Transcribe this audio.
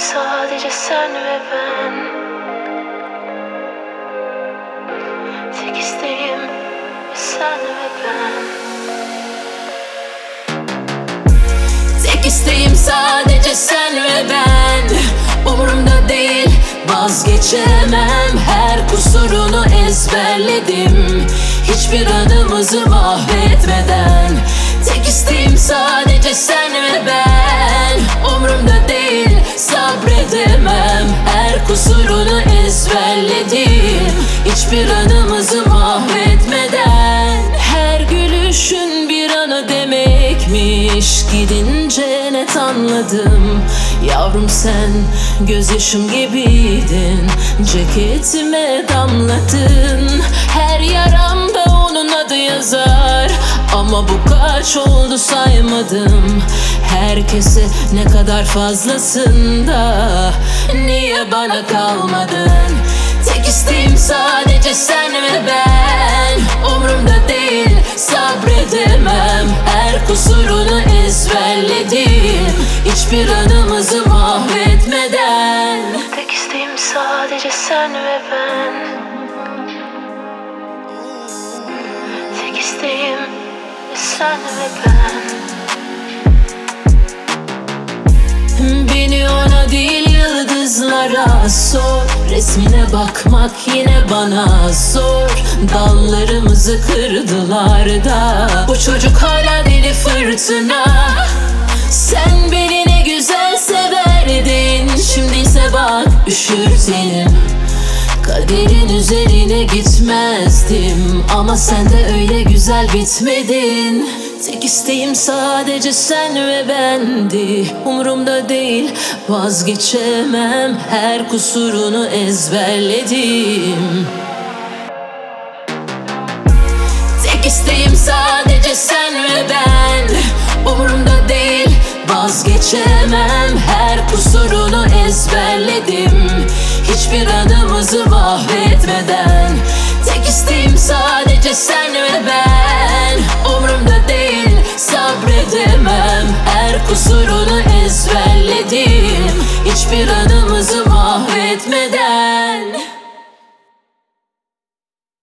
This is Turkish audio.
sadece sen ve ben. Tek isteğim sen ve ben. Tek isteğim sadece sen ve ben. Umurumda değil, vazgeçemem. Her kusurunu ezberledim, hiçbir anımızı mahvetmeden. Tek isteğim sadece sen ve ben. Umurumda değil, sabredemem. Her kusurunu ezberledim, hiçbir anımızı mahvetmeden. Her gülüşün bir anı demekmiş, gidince net anladım. Yavrum sen gözyaşım gibiydin, ceketime damladın. Her yaramda onun adı yazar, ama bu kaç oldu saymadım. Herkese ne kadar fazlasın da niye bana kalmadın? Tek isteğim sadece sen ve ben. Umurumda değil, sabredemem. Her kusurunu ezberledim, hiçbir anımızı mahvetmeden. Tek isteğim sadece sen ve ben. Tek isteğim sen ve ben. Beni ona değil yıldızlara sor. Resmine bakmak yine bana zor. Dallarımızı kırdılar da bu çocuk hala deli fırtına. Sen beni ne güzel severdin, şimdi ise bak üşür tenim. Kaderin üzerine gitmezdim, ama sen de öyle güzel bitmedin. Tek isteğim sadece sen ve bendi. Umurumda değil, vazgeçemem. Her kusurunu ezberledim. Tek isteğim sadece sen ve ben. Umurumda değil, vazgeçemem. Her kusurunu ezberledim, hiçbir anımızı mahvetmeden. Tek isteğim sadece sen ve ben. Umurumda değil, sabredemem. Her kusurunu ezberledim, hiçbir anımızı mahvetmeden.